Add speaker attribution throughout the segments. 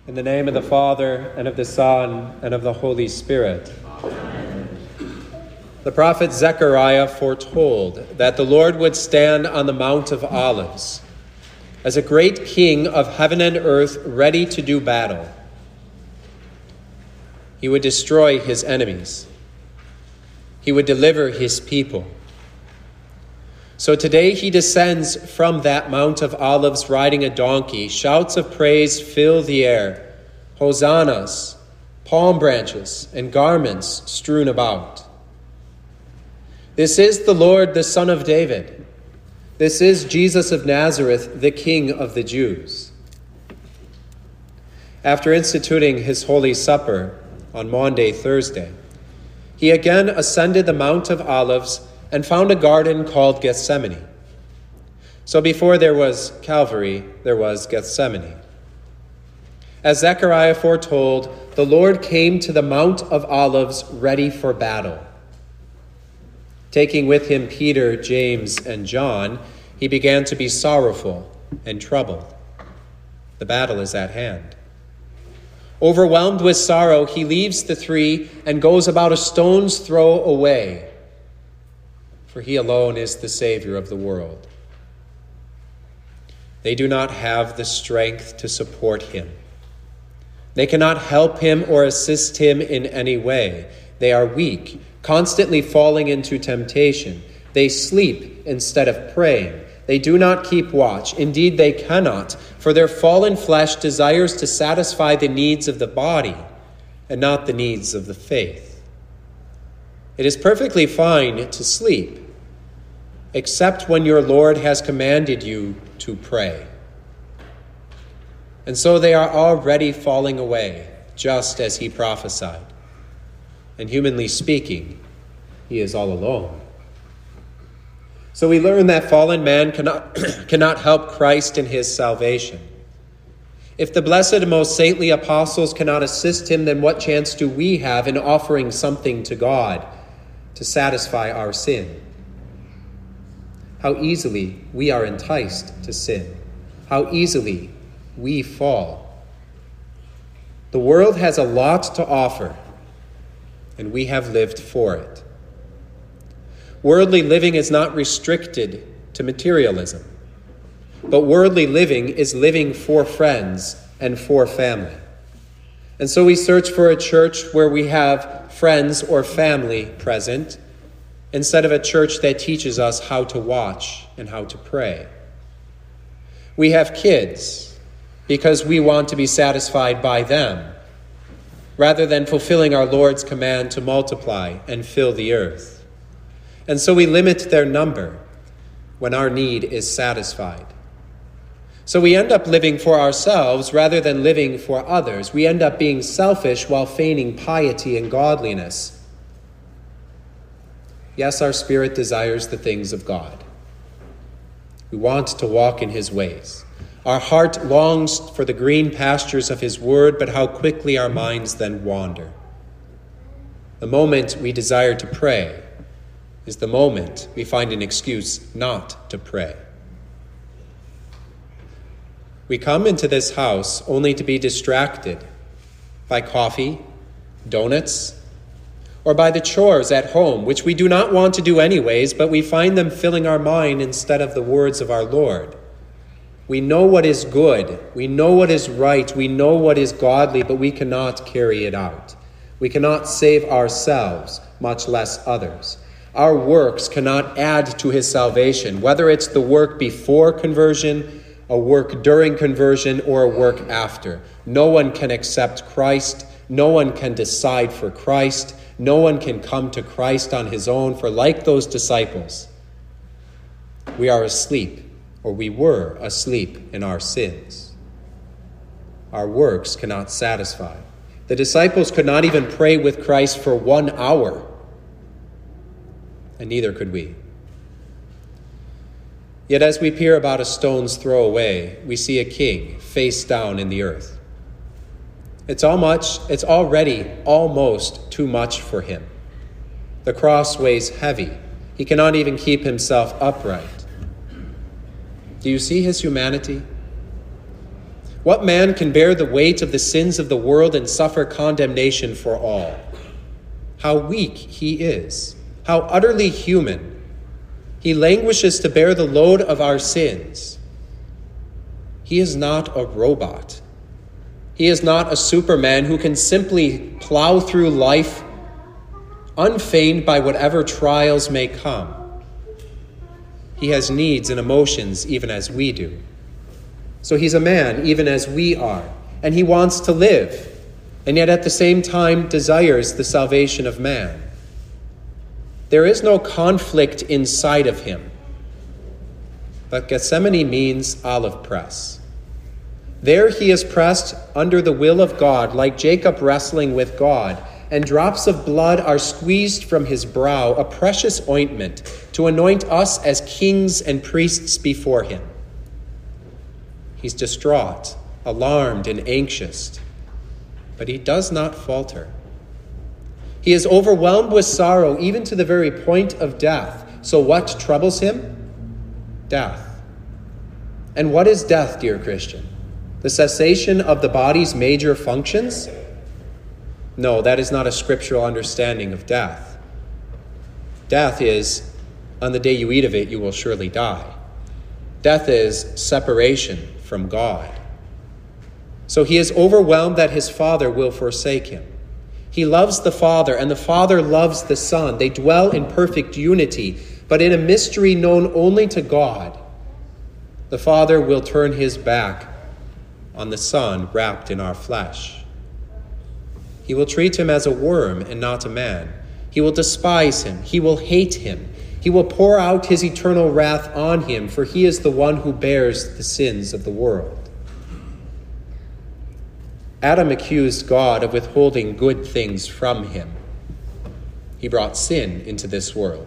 Speaker 1: In the name of the Father, and of the Son, and of the Holy Spirit. Amen. The prophet Zechariah foretold that the Lord would stand on the Mount of Olives as a great king of heaven and earth ready to do battle. He would destroy his enemies. He would deliver his people. So today he descends from that Mount of Olives riding a donkey. Shouts of praise fill the air. Hosannas, palm branches, and garments strewn about. This is the Lord, the Son of David. This is Jesus of Nazareth, the King of the Jews. After instituting his Holy Supper on Maundy, Thursday, he again ascended the Mount of Olives and found a garden called Gethsemane. So before there was Calvary, there was Gethsemane. As Zechariah foretold, the Lord came to the Mount of Olives ready for battle. Taking with him Peter, James, and John, he began to be sorrowful and troubled. The battle is at hand. Overwhelmed with sorrow, he leaves the three and goes about a stone's throw away, for he alone is the Savior of the world. They do not have the strength to support him. They cannot help him or assist him in any way. They are weak, constantly falling into temptation. They sleep instead of praying. They do not keep watch. Indeed, they cannot, for their fallen flesh desires to satisfy the needs of the body and not the needs of the faith. It is perfectly fine to sleep, except when your Lord has commanded you to pray. And so they are already falling away, just as he prophesied. And humanly speaking, he is all alone. So we learn that fallen man cannot help Christ in his salvation. If the blessed and most saintly apostles cannot assist him, then what chance do we have in offering something to God to satisfy our sin? How easily we are enticed to sin. How easily we fall. The world has a lot to offer, and we have lived for it. Worldly living is not restricted to materialism, but worldly living is living for friends and for family. And so we search for a church where we have friends or family present, instead of a church that teaches us how to watch and how to pray. We have kids because we want to be satisfied by them, rather than fulfilling our Lord's command to multiply and fill the earth. And so we limit their number when our need is satisfied. So we end up living for ourselves rather than living for others. We end up being selfish while feigning piety and godliness. Yes, our spirit desires the things of God. We want to walk in his ways. Our heart longs for the green pastures of his word, but how quickly our minds then wander. The moment we desire to pray is the moment we find an excuse not to pray. We come into this house only to be distracted by coffee, donuts, or by the chores at home, which we do not want to do anyways, but we find them filling our mind instead of the words of our Lord. We know what is good, we know what is right, we know what is godly, but we cannot carry it out. We cannot save ourselves, much less others. Our works cannot add to his salvation, whether it's the work before conversion, a work during conversion, or a work after. No one can accept Christ. No one can decide for Christ. No one can come to Christ on his own, for like those disciples, we are asleep, or we were asleep in our sins. Our works cannot satisfy. The disciples could not even pray with Christ for 1 hour, and neither could we. Yet as we peer about a stone's throw away, we see a king face down in the earth. It's already almost too much for him. The cross weighs heavy. He cannot even keep himself upright. Do you see his humanity? What man can bear the weight of the sins of the world and suffer condemnation for all? How weak he is, how utterly human. He languishes to bear the load of our sins. He is not a robot. He is not a superman who can simply plow through life unfeigned by whatever trials may come. He has needs and emotions even as we do. So he's a man even as we are, and he wants to live, and yet at the same time desires the salvation of man. There is no conflict inside of him. But Gethsemane means olive press. There he is pressed under the will of God, like Jacob wrestling with God, and drops of blood are squeezed from his brow, a precious ointment, to anoint us as kings and priests before him. He's distraught, alarmed, and anxious, but he does not falter. He is overwhelmed with sorrow, even to the very point of death. So what troubles him? Death. And what is death, dear Christian? The cessation of the body's major functions? No, that is not a scriptural understanding of death. Death is, on the day you eat of it, you will surely die. Death is separation from God. So he is overwhelmed that his Father will forsake him. He loves the Father, and the Father loves the Son. They dwell in perfect unity, but in a mystery known only to God. The Father will turn his back on the Son wrapped in our flesh. He will treat him as a worm and not a man. He will despise him. He will hate him. He will pour out his eternal wrath on him, for he is the one who bears the sins of the world. Adam accused God of withholding good things from him. He brought sin into this world.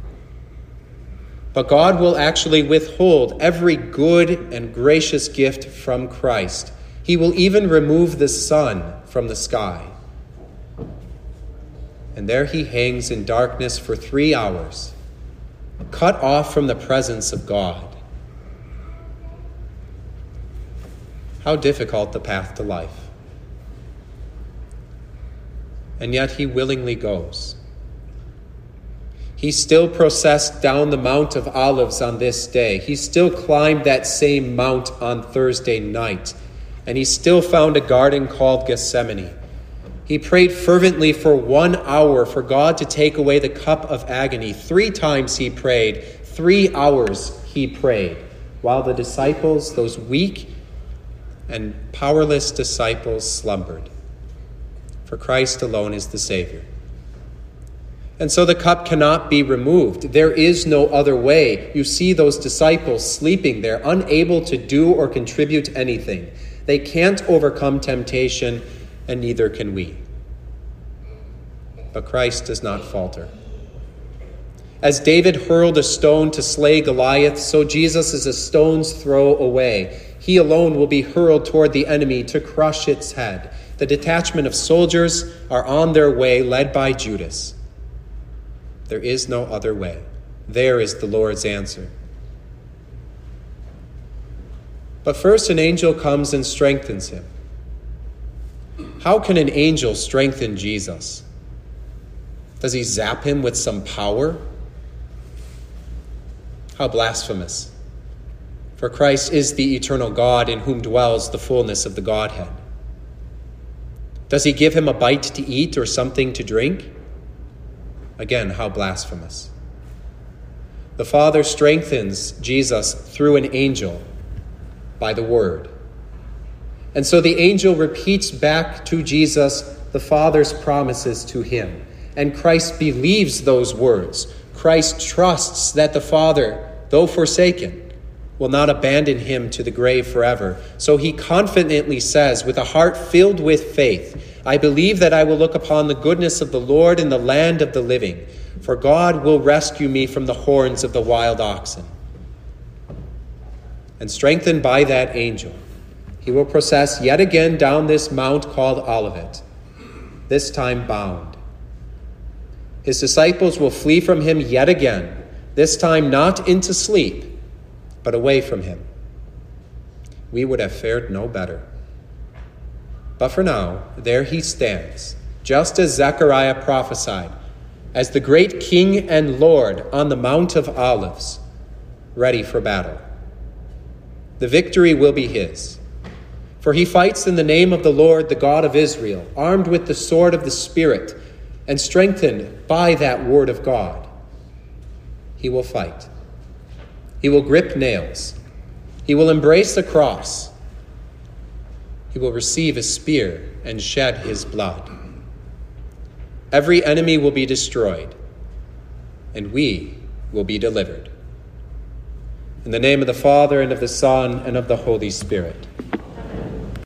Speaker 1: But God will actually withhold every good and gracious gift from Christ. He will even remove the sun from the sky. And there he hangs in darkness for 3 hours, cut off from the presence of God. How difficult the path to life. And yet he willingly goes. He still processed down the Mount of Olives on this day. He still climbed that same mount on Thursday night. And he still found a garden called Gethsemane. He prayed fervently for 1 hour for God to take away the cup of agony. 3 times he prayed. 3 hours he prayed. While the disciples, those weak and powerless disciples, slumbered. For Christ alone is the Savior. And so the cup cannot be removed. There is no other way. You see those disciples sleeping there, unable to do or contribute anything. They can't overcome temptation, and neither can we. But Christ does not falter. As David hurled a stone to slay Goliath, so Jesus is a stone's throw away. He alone will be hurled toward the enemy to crush its head. The detachment of soldiers are on their way, led by Judas. There is no other way. There is the Lord's answer. But first an angel comes and strengthens him. How can an angel strengthen Jesus? Does he zap him with some power? How blasphemous. For Christ is the eternal God in whom dwells the fullness of the Godhead. Does he give him a bite to eat or something to drink? Again, how blasphemous. The Father strengthens Jesus through an angel by the Word. And so the angel repeats back to Jesus the Father's promises to him. And Christ believes those words. Christ trusts that the Father, though forsaken, will not abandon him to the grave forever. So he confidently says, with a heart filled with faith, I believe that I will look upon the goodness of the Lord in the land of the living, for God will rescue me from the horns of the wild oxen. And strengthened by that angel, he will process yet again down this mount called Olivet, this time bound. His disciples will flee from him yet again, this time not into sleep, but away from him. we would have fared no better. But for now, there he stands, just as Zechariah prophesied, as the great King and Lord on the Mount of Olives, ready for battle. The victory will be his, for he fights in the name of the Lord, the God of Israel, armed with the sword of the Spirit and strengthened by that word of God. He will fight. He will grip nails. He will embrace a cross. He will receive a spear and shed his blood. Every enemy will be destroyed, and we will be delivered. In the name of the Father, and of the Son, and of the Holy Spirit.